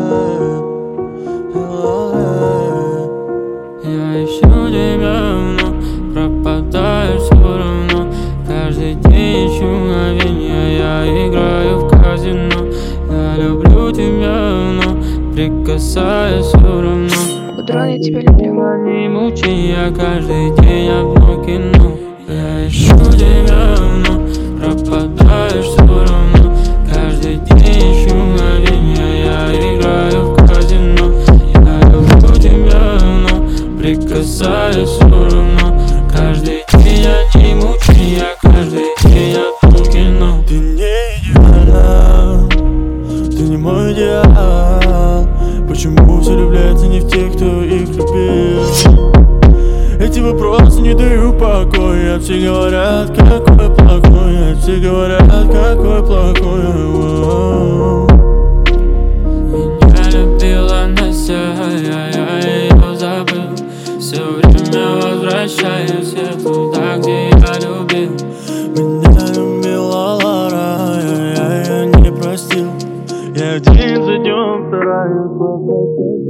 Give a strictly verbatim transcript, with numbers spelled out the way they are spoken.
Я ищу тебя, но пропадаешь все равно. Каждый день ищу мгновенья, я играю в казино. Я люблю тебя, но прикасаюсь все равно. Удрон, я тебя люблю. Не мучи, я каждый день одно кино. Я ищу тебя, но пропадаешь все равно. Каждый день ищу мгновенья, я играю в казино. Я люблю тебя, но прикасаюсь все равно. Каждый день я не мучи, я каждый день одно кино. Ты не идеальна, ты не мой идеал. Почему все влюбляются не в тех, кто их любил? Эти вопросы не дают покоя. Все говорят, какой плохой. Все говорят, какой плохой. Меня любила Настя, а я ее забыл. Все время возвращаюсь я туда, где я любил. Меня любила Лара, я, я, я не простил. Я день за днем стараюсь возвращаться.